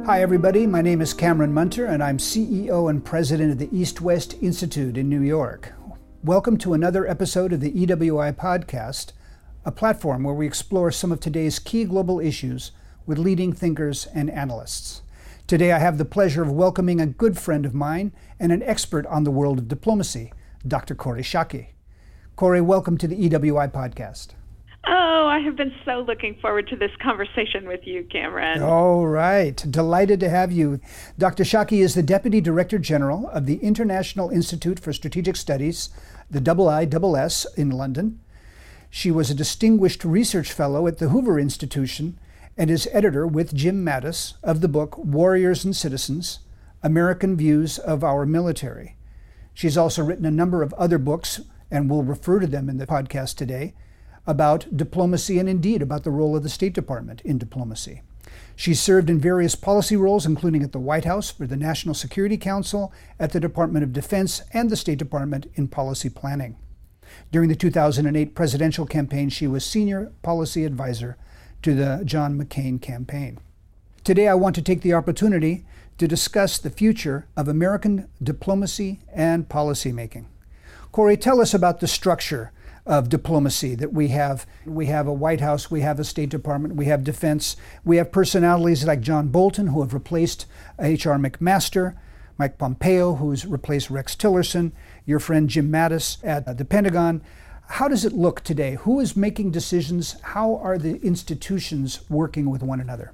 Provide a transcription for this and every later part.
Hi everybody, my name is Cameron Munter and I'm CEO and President of the East-West Institute in New York. Welcome to another episode of the EWI Podcast, a platform where we explore some of today's key global issues with leading thinkers and analysts. Today I have the pleasure of welcoming a good friend of mine and an expert on the world of diplomacy, Dr. Kori Schake. Kori, welcome to the EWI Podcast. Oh, I have been so looking forward to this conversation with you, Cameron. All right. Delighted to have you. Dr. Schake is the Deputy Director General of the International Institute for Strategic Studies, the IISS in London. She was a Distinguished Research Fellow at the Hoover Institution and is editor with Jim Mattis of the book Warriors and Citizens, American Views of Our Military. She's also written a number of other books, and we'll refer to them in the podcast today, about diplomacy and indeed about the role of the State Department in diplomacy. She served in various policy roles, including at the White House for the National Security Council, at the Department of Defense, and the State Department in policy planning. During the 2008 presidential campaign, she was senior policy advisor to the John McCain campaign. Today, I want to take the opportunity to discuss the future of American diplomacy and policymaking. Kori, tell us about the structure of diplomacy that we have. We have a White House, we have a State Department, we have defense, we have personalities like John Bolton, who have replaced H.R. McMaster, Mike Pompeo, who's replaced Rex Tillerson, your friend Jim Mattis at the Pentagon. How does it look today? Who is making decisions? How are the institutions working with one another?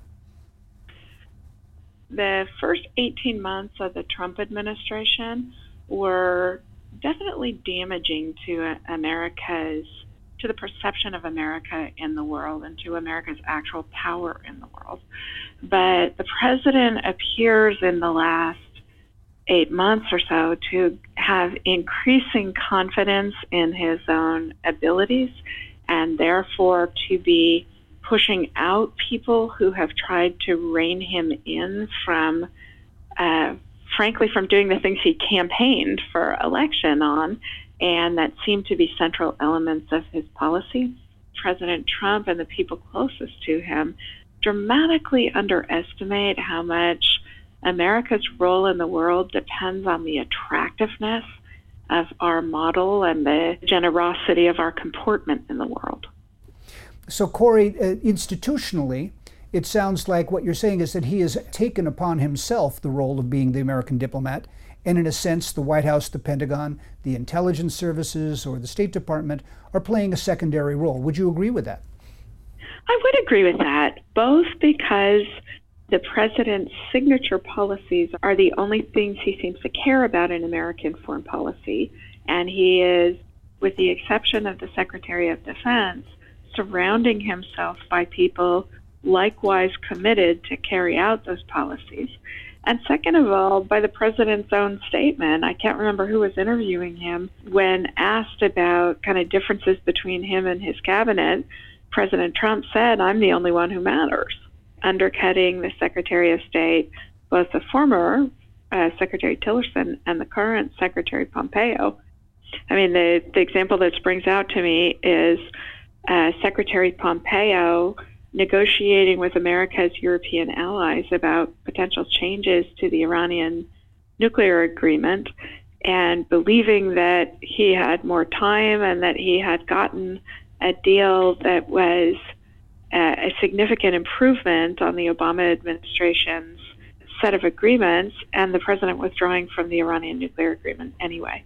The first 18 months of the Trump administration were definitely damaging to the perception of America in the world and to America's actual power in the world. But the president appears in the last 8 months or so to have increasing confidence in his own abilities and therefore to be pushing out people who have tried to rein him in from frankly, from doing the things he campaigned for election on, and that seemed to be central elements of his policy. President Trump and the people closest to him dramatically underestimate how much America's role in the world depends on the attractiveness of our model and the generosity of our comportment in the world. So, Kori, institutionally, it sounds like what you're saying is that he has taken upon himself the role of being the American diplomat, and in a sense, the White House, the Pentagon, the intelligence services, or the State Department are playing a secondary role. Would you agree with that? I would agree with that, both because the president's signature policies are the only things he seems to care about in American foreign policy, and he is, with the exception of the Secretary of Defense, surrounding himself by people likewise committed to carry out those policies. And second of all, by the president's own statement, I can't remember who was interviewing him, when asked about kind of differences between him and his cabinet, President Trump said, "I'm the only one who matters," undercutting the Secretary of State, both the former Secretary Tillerson and the current Secretary Pompeo. I mean, the example that springs out to me is Secretary Pompeo negotiating with America's European allies about potential changes to the Iranian nuclear agreement and believing that he had more time and that he had gotten a deal that was a significant improvement on the Obama administration's set of agreements, and the president withdrawing from the Iranian nuclear agreement anyway.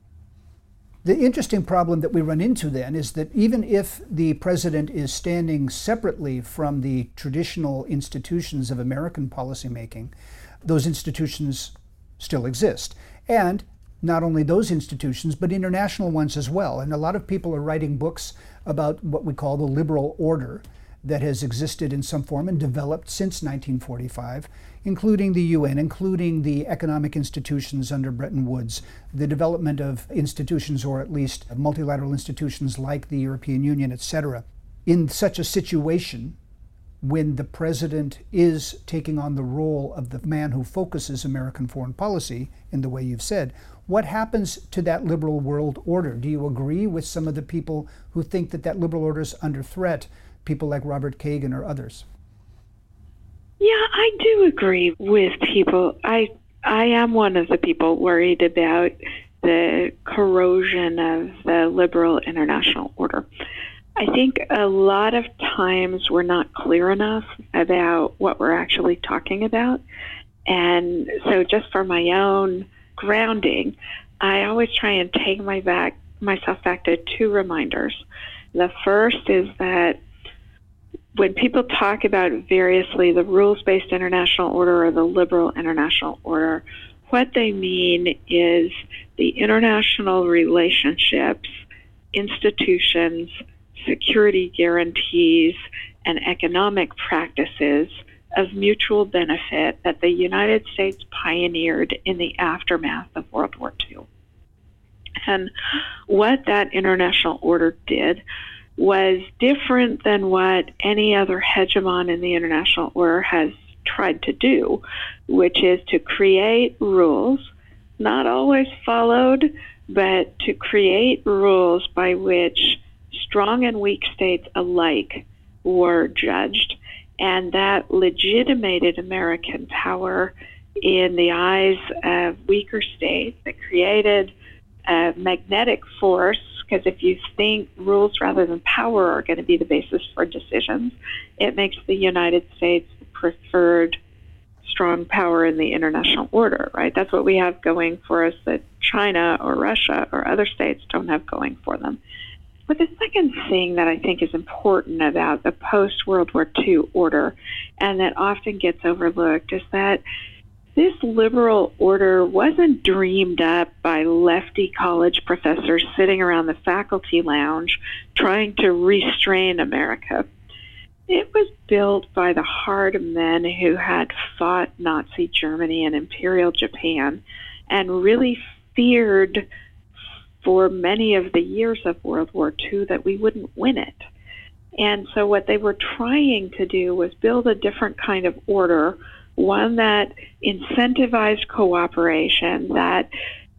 The interesting problem that we run into then is that even if the president is standing separately from the traditional institutions of American policymaking, those institutions still exist. And not only those institutions, but international ones as well. And a lot of people are writing books about what we call the liberal order that has existed in some form and developed since 1945, including the UN, including the economic institutions under Bretton Woods, the development of institutions, or at least multilateral institutions like the European Union, etc. In such a situation, when the president is taking on the role of the man who focuses American foreign policy in the way you've said, what happens to that liberal world order? Do you agree with some of the people who think that that liberal order is under threat, people like Robert Kagan or others? Yeah, I do agree with people. I am one of the people worried about the corrosion of the liberal international order. I think a lot of times we're not clear enough about what we're actually talking about. And so just for my own grounding, I always try and take myself back to two reminders. The first is that when people talk about variously the rules-based international order or the liberal international order, what they mean is the international relationships, institutions, security guarantees, and economic practices of mutual benefit that the United States pioneered in the aftermath of World War II. And what that international order did was different than what any other hegemon in the international order has tried to do, which is to create rules, not always followed, but to create rules by which strong and weak states alike were judged, and that legitimated American power in the eyes of weaker states. It created a magnetic force, because if you think rules rather than power are going to be the basis for decisions, it makes the United States the preferred strong power in the international order, right? That's what we have going for us that China or Russia or other states don't have going for them. But the second thing that I think is important about the post-World War II order, and that often gets overlooked, is that this liberal order wasn't dreamed up by lefty college professors sitting around the faculty lounge trying to restrain America. It was built by the hard men who had fought Nazi Germany and Imperial Japan and really feared for many of the years of World War II that we wouldn't win it. And so what they were trying to do was build a different kind of order, one that incentivized cooperation, that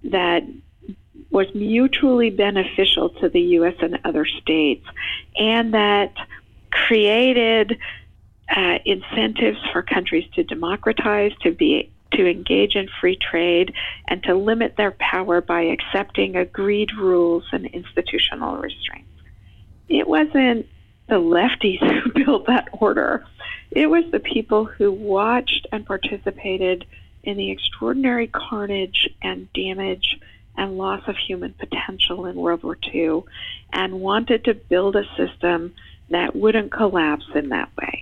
was mutually beneficial to the U.S. and other states, and that created incentives for countries to democratize, to engage in free trade, and to limit their power by accepting agreed rules and institutional restraints. It wasn't the lefties who built that order. It was the people who watched and participated in the extraordinary carnage and damage and loss of human potential in World War II and wanted to build a system that wouldn't collapse in that way.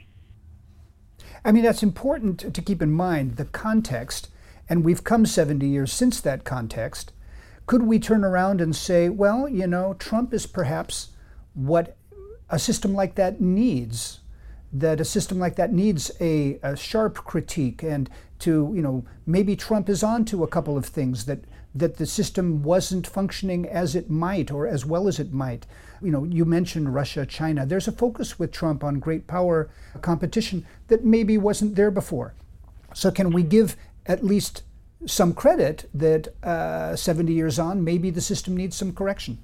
I mean, that's important to keep in mind, the context, and we've come 70 years since that context. Could we turn around and say, well, you know, Trump is perhaps what a system like that needs, that a system like that needs a sharp critique, and to, you know, maybe Trump is on to a couple of things that the system wasn't functioning as it might or as well as it might. You know, you mentioned Russia, China. There's a focus with Trump on great power competition that maybe wasn't there before. So can we give at least some credit that 70 years on, maybe the system needs some correction?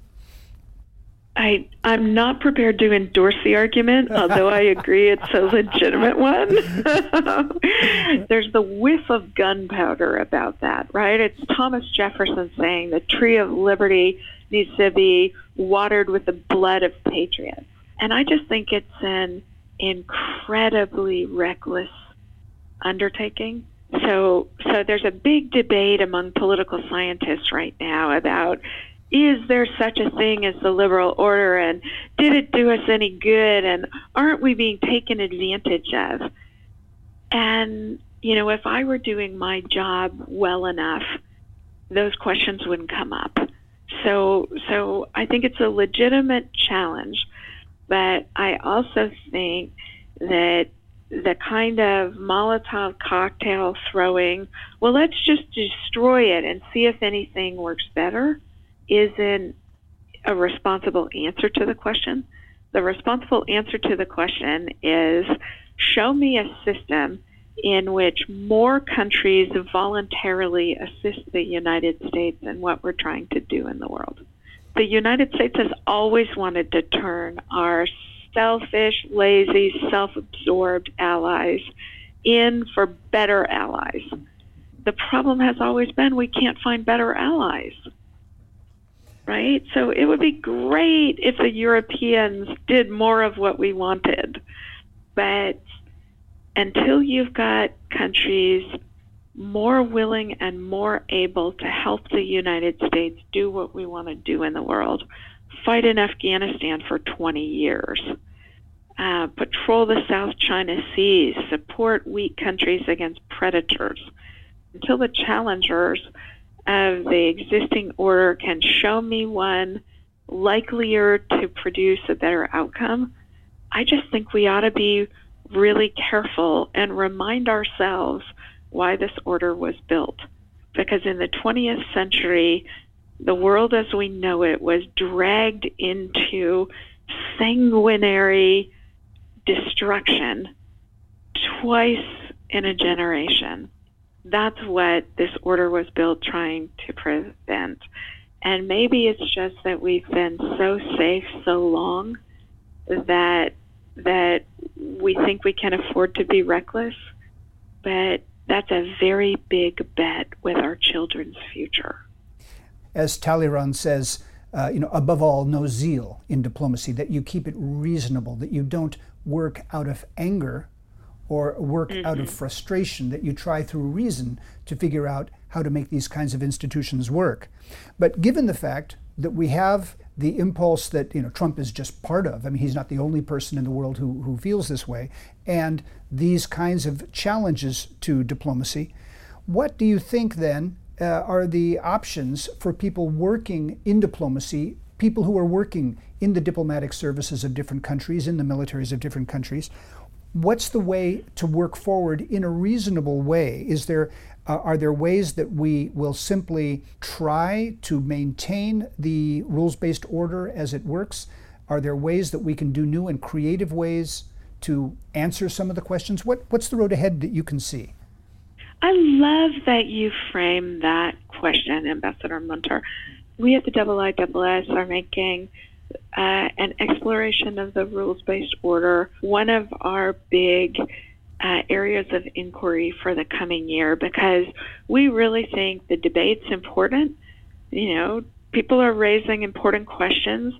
I'm not prepared to endorse the argument, although I agree it's a legitimate one. There's the whiff of gunpowder about that, right? It's Thomas Jefferson saying the tree of liberty needs to be watered with the blood of patriots. And I just think it's an incredibly reckless undertaking. So there's a big debate among political scientists right now about, is there such a thing as the liberal order, and did it do us any good, and aren't we being taken advantage of? And, you know, if I were doing my job well enough, those questions wouldn't come up. So I think it's a legitimate challenge, but I also think that the kind of Molotov cocktail throwing, well, let's just destroy it and see if anything works better, isn't a responsible answer to the question. The responsible answer to the question is, show me a system in which more countries voluntarily assist the United States in what we're trying to do in the world. The United States has always wanted to turn our selfish, lazy, self-absorbed allies in for better allies. The problem has always been we can't find better allies, right? So it would be great if the Europeans did more of what we wanted. But until you've got countries more willing and more able to help the United States do what we want to do in the world, fight in Afghanistan for 20 years, patrol the South China Seas, support weak countries against predators, until the challengers of the existing order can show me one likelier to produce a better outcome, I just think we ought to be really careful and remind ourselves why this order was built. Because in the 20th century, the world as we know it was dragged into sanguinary destruction twice in a generation. That's what this order was built trying to prevent. And maybe it's just that we've been so safe so long that we think we can afford to be reckless, but that's a very big bet with our children's future. As Talleyrand says, above all, no zeal in diplomacy, that you keep it reasonable, that you don't work out of anger or work out of frustration, that you try through reason to figure out how to make these kinds of institutions work. But given the fact that we have the impulse that Trump is just part of, I mean, he's not the only person in the world who feels this way, and these kinds of challenges to diplomacy, what do you think then are the options for people working in diplomacy, people who are working in the diplomatic services of different countries, in the militaries of different countries? What's the way to work forward in a reasonable way? Are there ways that we will simply try to maintain the rules-based order as it works? Are there ways that we can do new and creative ways to answer some of the questions? What's the road ahead that you can see? I love that you frame that question, Ambassador Munter. We at the IISS are making an exploration of the rules-based order one of our big areas of inquiry for the coming year, because we really think the debate's important. People are raising important questions.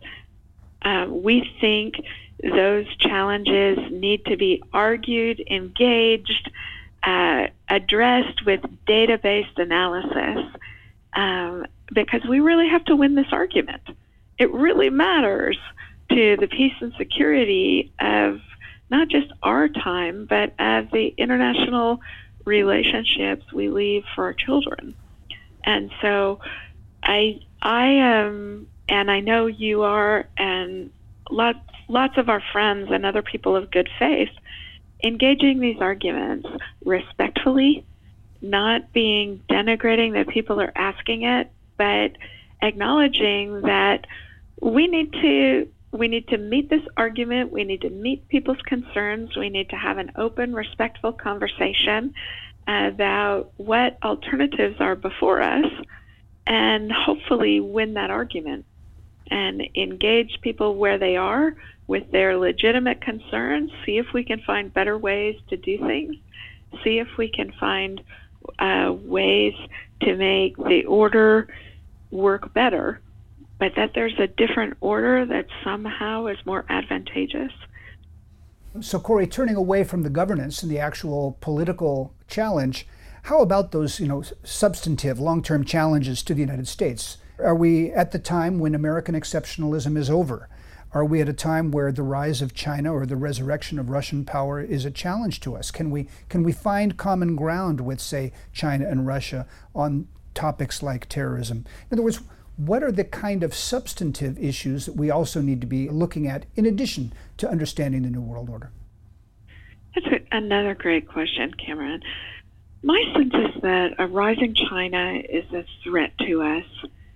We think those challenges need to be argued, engaged, addressed with data-based analysis, because we really have to win this argument. It really matters to the peace and security of not just our time, but of the international relationships we leave for our children. And so I am, and I know you are, and lots of our friends and other people of good faith, engaging these arguments respectfully, not being denigrating that people are asking it, but acknowledging that we need to meet this argument. We need to meet people's concerns. We need to have an open, respectful conversation about what alternatives are before us, and hopefully win that argument and engage people where they are with their legitimate concerns, see if we can find better ways to do things, see if we can find ways to make the order work better, but that there's a different order that somehow is more advantageous. So, Corey, turning away from the governance and the actual political challenge, how about those, substantive long-term challenges to the United States? Are we at the time when American exceptionalism is over? Are we at a time where the rise of China or the resurrection of Russian power is a challenge to us? Can we find common ground with, say, China and Russia on topics like terrorism? In other words, what are the kind of substantive issues that we also need to be looking at in addition to understanding the New World Order? That's another great question, Cameron. My sense is that a rising China is a threat to us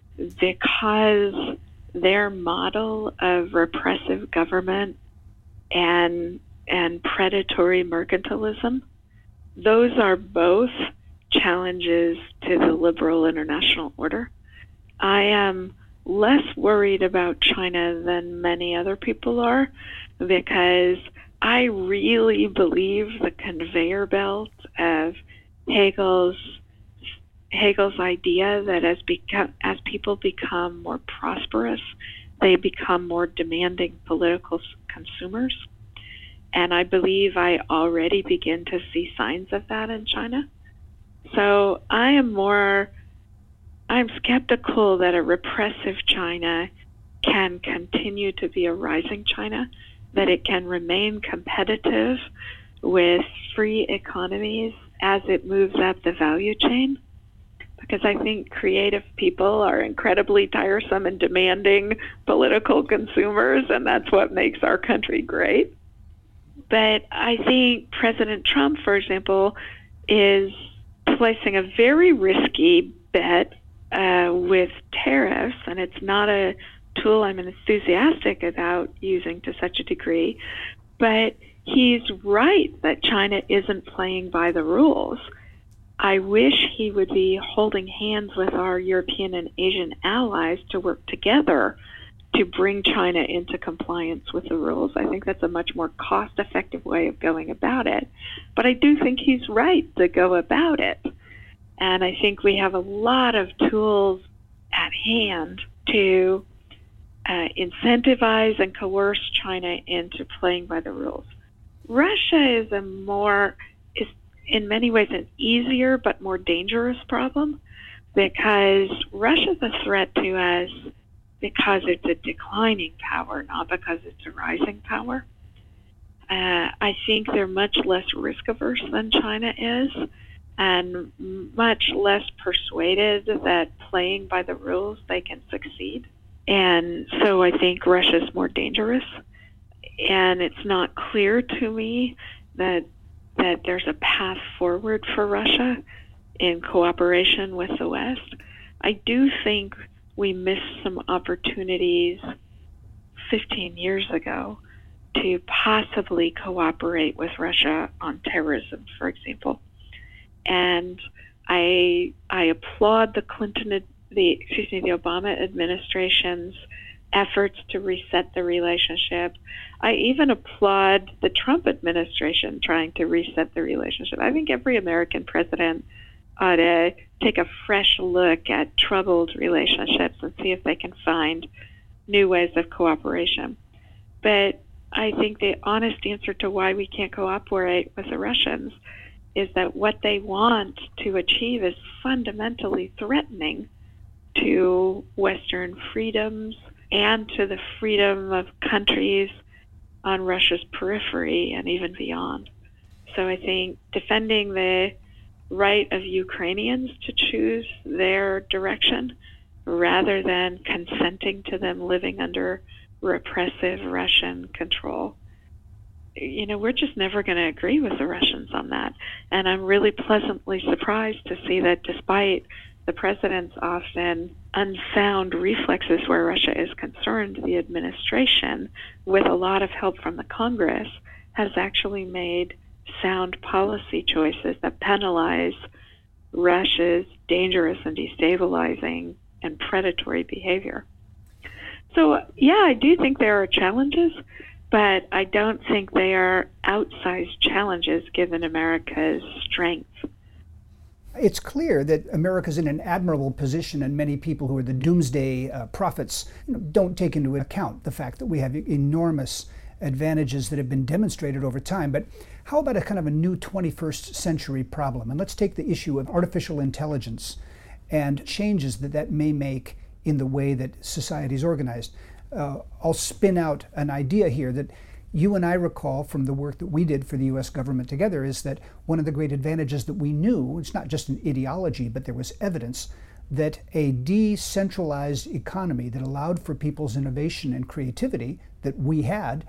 because their model of repressive government and predatory mercantilism, those are both challenges to the liberal international order. I am less worried about China than many other people are, because I really believe the conveyor belt of Hegel's idea that as people become more prosperous, they become more demanding political consumers. And I believe I already begin to see signs of that in China. So I'm skeptical that a repressive China can continue to be a rising China, that it can remain competitive with free economies as it moves up the value chain. Because I think creative people are incredibly tiresome and demanding political consumers, and that's what makes our country great. But I think President Trump, for example, is placing a very risky bet with tariffs, and it's not a tool I'm enthusiastic about using to such a degree, but he's right that China isn't playing by the rules. I wish he would be holding hands with our European and Asian allies to work together to bring China into compliance with the rules. I think that's a much more cost-effective way of going about it. But I do think he's right to go about it. And I think we have a lot of tools at hand to incentivize and coerce China into playing by the rules. Russia is in many ways an easier but more dangerous problem, because Russia's a threat to us because it's a declining power, not because it's a rising power. I think they're much less risk averse than China is, and much less persuaded that playing by the rules they can succeed. And so I think Russia's more dangerous. And it's not clear to me that there's a path forward for Russia in cooperation with the West. I do think we missed some opportunities 15 years ago to possibly cooperate with Russia on terrorism, for example. And I applaud the Obama administration's efforts to reset the relationship. I even applaud the Trump administration trying to reset the relationship. I think every American president ought to take a fresh look at troubled relationships and see if they can find new ways of cooperation. But I think the honest answer to why we can't cooperate with the Russians is that what they want to achieve is fundamentally threatening to Western freedoms and to the freedom of countries on Russia's periphery and even beyond. So I think defending the right of Ukrainians to choose their direction rather than consenting to them living under repressive Russian control. We're just never going to agree with the Russians on that. And I'm really pleasantly surprised to see that despite the president's often unsound reflexes where Russia is concerned, the administration, with a lot of help from the Congress, has actually made sound policy choices that penalize Russia's dangerous and destabilizing and predatory behavior. So, yeah, I do think there are challenges, but I don't think they are outsized challenges given America's strength. It's clear that America's in an admirable position, and many people who are the doomsday prophets don't take into account the fact that we have enormous advantages that have been demonstrated over time. But how about a kind of a new 21st century problem? And let's take the issue of artificial intelligence and changes that may make in the way that society is organized. I'll spin out an idea here that you and I recall from the work that we did for the U.S. government together, is that one of the great advantages that we knew, it's not just an ideology, but there was evidence that a decentralized economy that allowed for people's innovation and creativity that we had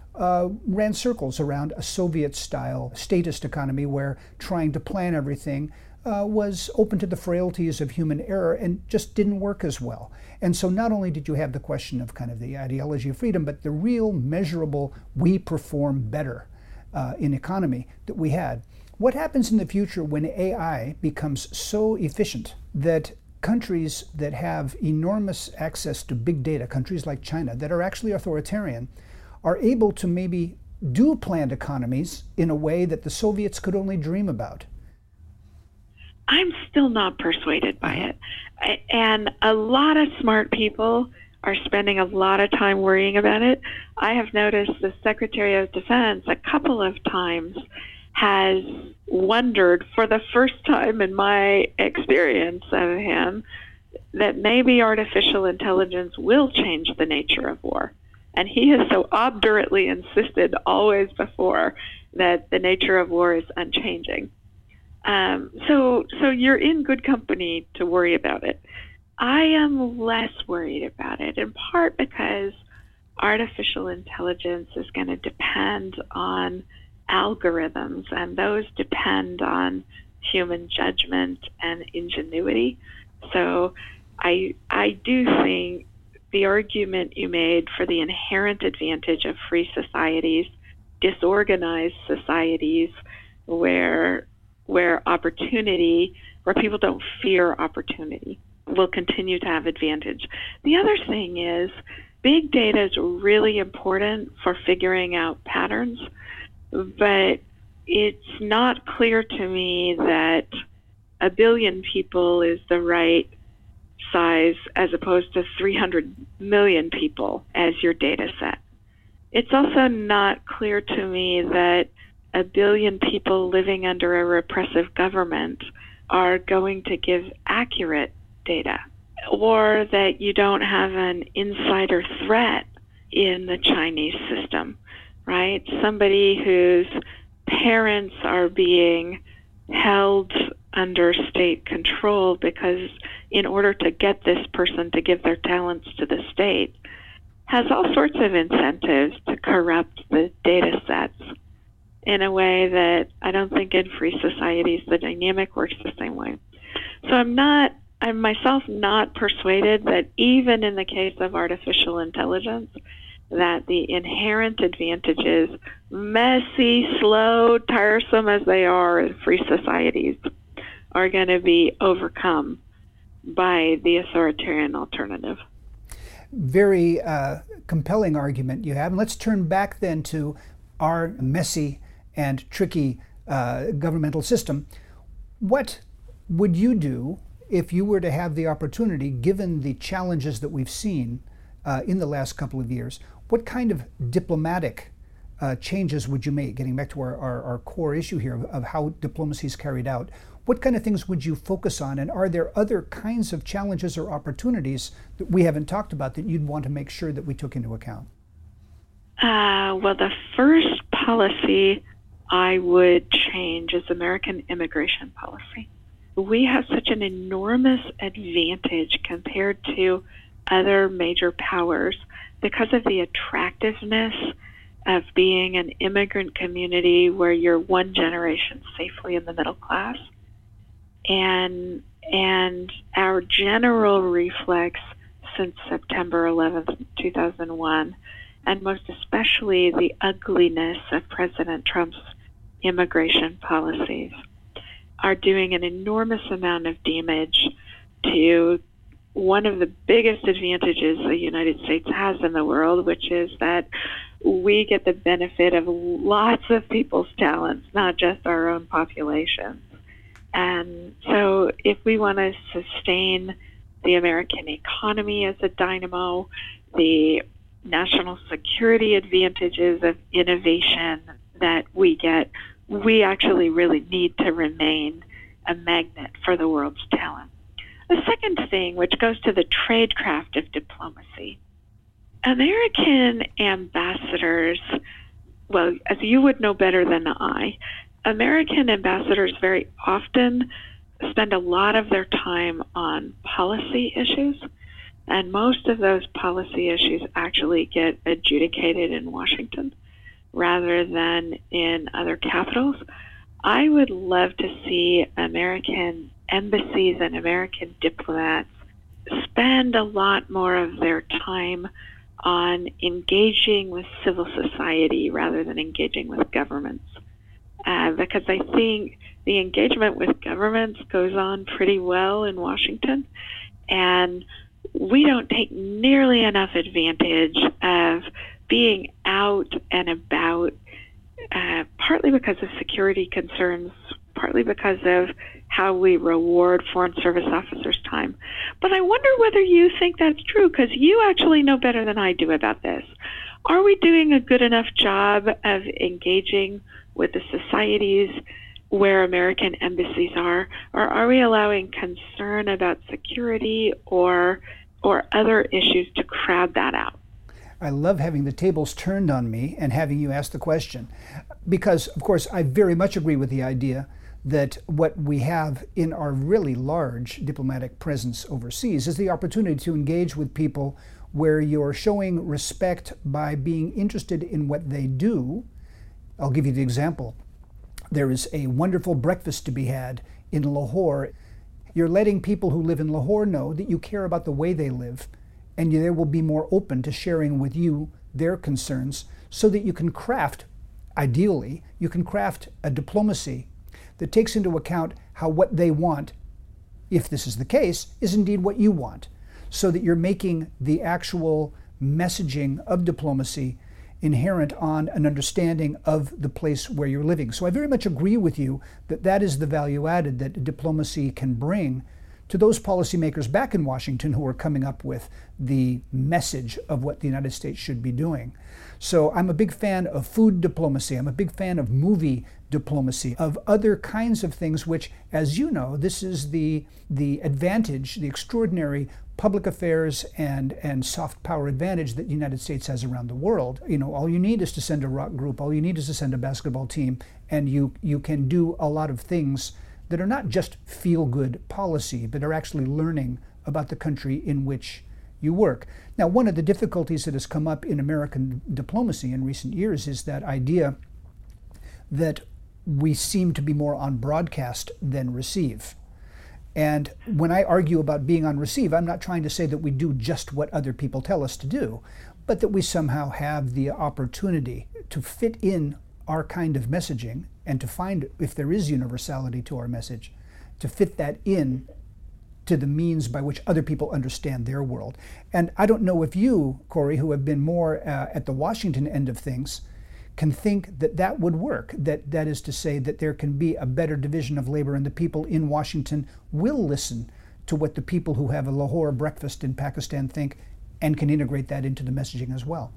ran circles around a Soviet-style statist economy where trying to plan everything was open to the frailties of human error and just didn't work as well. And so not only did you have the question of kind of the ideology of freedom, but the real measurable, we perform better in economy that we had. What happens in the future when AI becomes so efficient that countries that have enormous access to big data, countries like China that are actually authoritarian, are able to maybe do planned economies in a way that the Soviets could only dream about? I'm still not persuaded by it. And a lot of smart people are spending a lot of time worrying about it. I have noticed the Secretary of Defense a couple of times has wondered, for the first time in my experience of him, that maybe artificial intelligence will change the nature of war. And he has so obdurately insisted always before that the nature of war is unchanging. So you're in good company to worry about it. I am less worried about it, in part because artificial intelligence is going to depend on algorithms, and those depend on human judgment and ingenuity. So I do think the argument you made for the inherent advantage of free societies, disorganized societies, where opportunity, where people don't fear opportunity, will continue to have advantage. The other thing is, big data is really important for figuring out patterns, but it's not clear to me that 1 billion people is the right size as opposed to 300 million people as your data set. It's also not clear to me that 1 billion people living under a repressive government are going to give accurate data, or that you don't have an insider threat in the Chinese system, right? Somebody whose parents are being held under state control because in order to get this person to give their talents to the state has all sorts of incentives to corrupt the data sets in a way that I don't think in free societies the dynamic works the same way. So I'm myself not persuaded that even in the case of artificial intelligence, that the inherent advantages, messy, slow, tiresome as they are in free societies, are going to be overcome by the authoritarian alternative. Very compelling argument you have. And let's turn back then to our messy and tricky governmental system. What would you do if you were to have the opportunity, given the challenges that we've seen in the last couple of years? What kind of diplomatic changes would you make, getting back to our core issue here of how diplomacy is carried out? What kind of things would you focus on? And are there other kinds of challenges or opportunities that we haven't talked about that you'd want to make sure that we took into account? Well, the first policy I would change is American immigration policy. We have such an enormous advantage compared to other major powers because of the attractiveness of being an immigrant community where you're one generation safely in the middle class. And our general reflex since September 11th, 2001, and most especially the ugliness of President Trump's immigration policies, are doing an enormous amount of damage to one of the biggest advantages the United States has in the world, which is that we get the benefit of lots of people's talents, not just our own population. And so if we want to sustain the American economy as a dynamo, the national security advantages of innovation that we get, we actually really need to remain a magnet for the world's talent. The second thing, which goes to the tradecraft of diplomacy, American ambassadors, well, as you would know better than I, American ambassadors very often spend a lot of their time on policy issues, and most of those policy issues actually get adjudicated in Washington rather than in other capitals. I would love to see American embassies and American diplomats spend a lot more of their time on engaging with civil society rather than engaging with governments. Because I think the engagement with governments goes on pretty well in Washington, and we don't take nearly enough advantage of being out and about partly because of security concerns, partly because of how we reward Foreign Service officers' time. But I wonder whether you think that's true, because you actually know better than I do about this. Are we doing a good enough job of engaging with the societies where American embassies are, or are we allowing concern about security or other issues to crowd that out? I love having the tables turned on me and having you ask the question, because, of course, I very much agree with the idea that what we have in our really large diplomatic presence overseas is the opportunity to engage with people where you're showing respect by being interested in what they do. I'll give you the example. There is a wonderful breakfast to be had in Lahore. You're letting people who live in Lahore know that you care about the way they live, and they will be more open to sharing with you their concerns, so that you can craft, ideally, you can craft a diplomacy that takes into account how what they want, if this is the case, is indeed what you want, so that you're making the actual messaging of diplomacy inherent on an understanding of the place where you're living. So I very much agree with you that that is the value added that diplomacy can bring to those policymakers back in Washington who are coming up with the message of what the United States should be doing. So I'm a big fan of food diplomacy. I'm a big fan of movie diplomacy, of other kinds of things which, as you know, this is the advantage, the extraordinary public affairs and soft power advantage that the United States has around the world. You know, all you need is to send a rock group, all you need is to send a basketball team, and you can do a lot of things that are not just feel-good policy, but are actually learning about the country in which you work. Now, one of the difficulties that has come up in American diplomacy in recent years is that idea that we seem to be more on broadcast than receive. And when I argue about being on receive, I'm not trying to say that we do just what other people tell us to do, but that we somehow have the opportunity to fit in our kind of messaging and to find, if there is universality to our message, to fit that in to the means by which other people understand their world. And I don't know if you, Corey, who have been more at the Washington end of things, can think that that would work, that is to say that there can be a better division of labor and the people in Washington will listen to what the people who have a Lahore breakfast in Pakistan think and can integrate that into the messaging as well.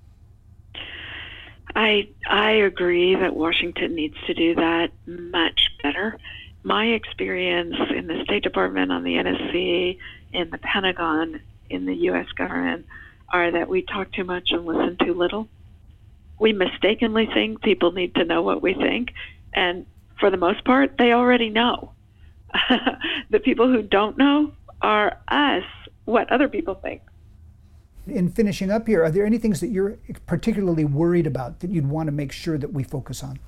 I agree that Washington needs to do that much better. My experience in the State Department, on the NSC, in the Pentagon, in the U.S. government, are that we talk too much and listen too little. We mistakenly think people need to know what we think, and for the most part, they already know. The people who don't know are us, what other people think. In finishing up here, are there any things that you're particularly worried about that you'd want to make sure that we focus on?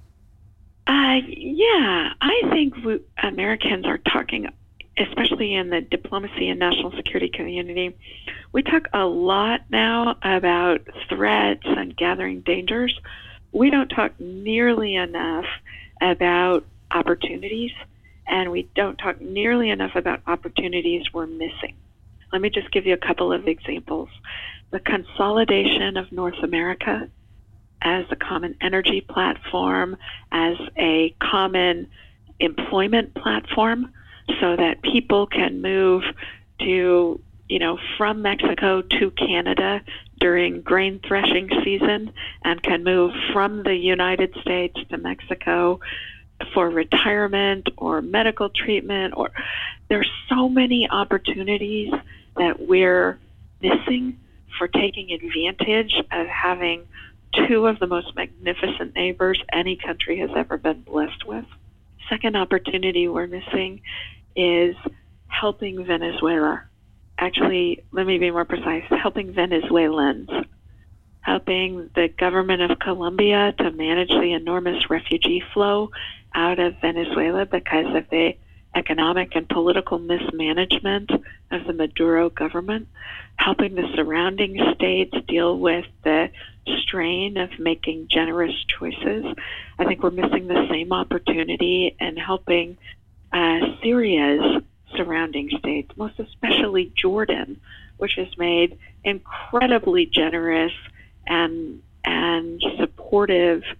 Yeah, I think Americans are talking, especially in the diplomacy and national security community, we talk a lot now about threats and gathering dangers. We don't talk nearly enough about opportunities, and we don't talk nearly enough about opportunities we're missing. Let me just give you a couple of examples. The consolidation of North America as a common energy platform, as a common employment platform, so that people can move to, from Mexico to Canada during grain threshing season, and can move from the United States to Mexico for retirement or medical treatment. Or there's so many opportunities that we're missing for taking advantage of having two of the most magnificent neighbors any country has ever been blessed with. Second opportunity we're missing is helping Venezuela. Actually, let me be more precise, helping Venezuelans, helping the government of Colombia to manage the enormous refugee flow out of Venezuela because of the economic and political mismanagement of the Maduro government, helping the surrounding states deal with the strain of making generous choices. I think we're missing the same opportunity in helping Syria's surrounding states, most especially Jordan, which has made incredibly generous and supportive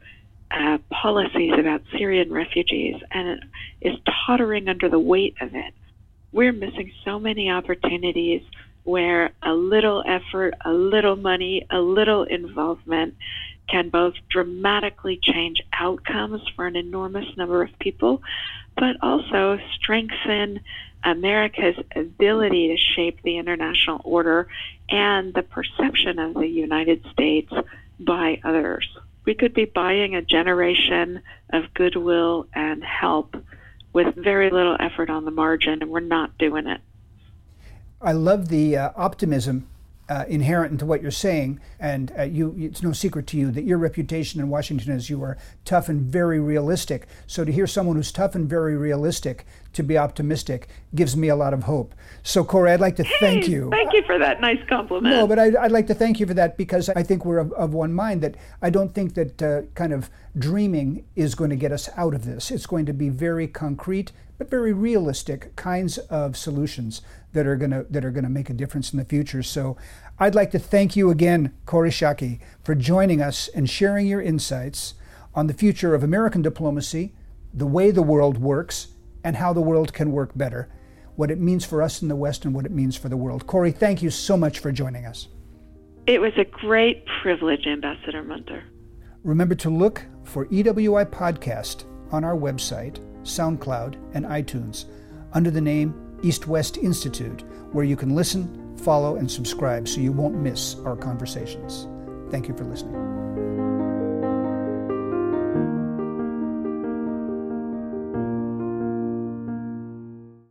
policies about Syrian refugees and is tottering under the weight of it. We're missing so many opportunities where a little effort, a little money, a little involvement can both dramatically change outcomes for an enormous number of people, but also strengthen America's ability to shape the international order and the perception of the United States by others. We could be buying a generation of goodwill and help with very little effort on the margin, and we're not doing it. I love the optimism inherent into what you're saying, and it's no secret to you that your reputation in Washington is you are tough and very realistic. So to hear someone who's tough and very realistic to be optimistic gives me a lot of hope. So Cori, I'd like to thank you. Thank you for that nice compliment. No, but I'd like to thank you for that, because I think we're of one mind that I don't think that kind of dreaming is going to get us out of this. It's going to be very concrete but very realistic kinds of solutions that are going to make a difference in the future. So I'd like to thank you again, Kori Schake, for joining us and sharing your insights on the future of American diplomacy, the way the world works, and how the world can work better, what it means for us in the West and what it means for the world. Kori, thank you so much for joining us. It was a great privilege, Ambassador Munter. Remember to look for EWI Podcast on our website, SoundCloud, and iTunes under the name East-West Institute, where you can listen, follow, and subscribe so you won't miss our conversations. Thank you for listening.